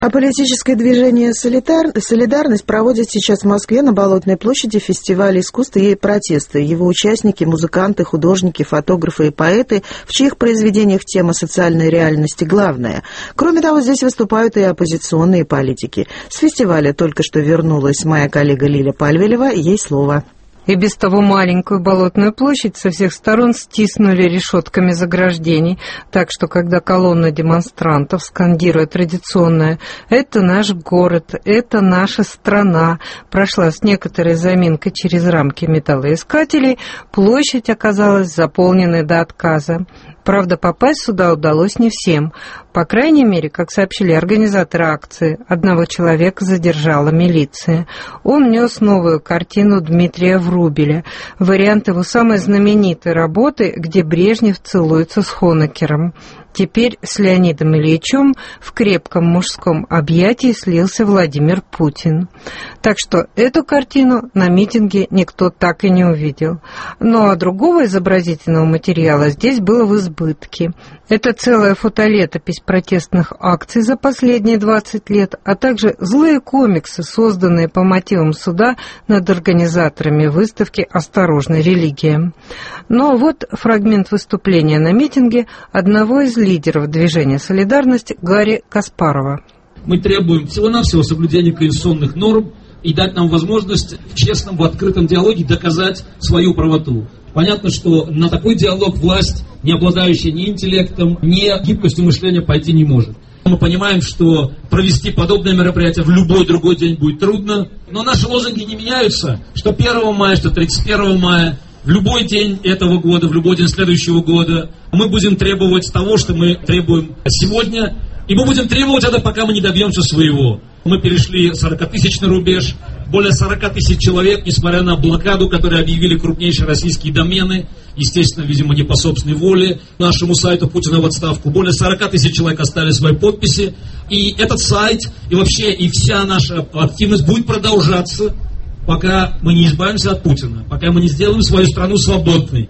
А политическое движение «Солидарность» проводит сейчас в Москве на Болотной площади фестиваль искусства и протеста. Его участники – музыканты, художники, фотографы и поэты, в чьих произведениях тема социальной реальности главная. Кроме того, здесь выступают и оппозиционные политики. С фестиваля только что вернулась моя коллега Лиля Пальвелева. Ей слово. И без того маленькую Болотную площадь со всех сторон стиснули решетками заграждений, так что когда колонна демонстрантов, скандируя традиционное «это наш город, это наша страна», прошла с некоторой заминкой через рамки металлоискателей, площадь оказалась заполненной до отказа. Правда, попасть сюда удалось не всем. По крайней мере, как сообщили организаторы акции, одного человека задержала милиция. Он нес новую картину Дмитрия Врубеля, вариант его самой знаменитой работы, где Брежнев целуется с Хонекером. Теперь с Леонидом Ильичем в крепком мужском объятии слился Владимир Путин. Так что эту картину на митинге никто так и не увидел. Ну а другого изобразительного материала здесь было в избытке. Это целая фотолетопись протестных акций за последние 20 лет, а также злые комиксы, созданные по мотивам суда над организаторами выставки «Осторожно, религия». Но вот фрагмент выступления на митинге одного из лидеров движения «Солидарность» Гарри Каспарова. Мы требуем всего-навсего соблюдения конституционных норм и дать нам возможность в честном, в открытом диалоге доказать свою правоту. Понятно, что на такой диалог власть, не обладающая ни интеллектом, ни гибкостью мышления, пойти не может. Мы понимаем, что провести подобное мероприятие в любой другой день будет трудно, но наши лозунги не меняются, что 1 мая, что 31 мая. В любой день этого года, в любой день следующего года мы будем требовать того, что мы требуем сегодня, и мы будем требовать это, пока мы не добьемся своего. Мы перешли 40-тысячный рубеж, более 40 тысяч человек, несмотря на блокаду, которую объявили крупнейшие российские домены, естественно, видимо, не по собственной воле, нашему сайту «Путина в отставку». Более 40 тысяч человек оставили свои подписи, и этот сайт, и вообще, и вся наша активность будет продолжаться, пока мы не избавимся от Путина, пока мы не сделаем свою страну свободной.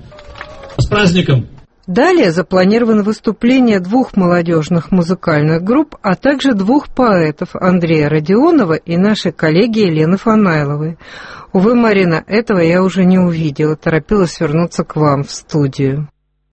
С праздником! Далее запланировано выступление 2 молодежных музыкальных групп, а также 2 поэтов Андрея Родионова и нашей коллеги Елены Фанайловой. Увы, Марина, этого я уже не увидела, торопилась вернуться к вам в студию.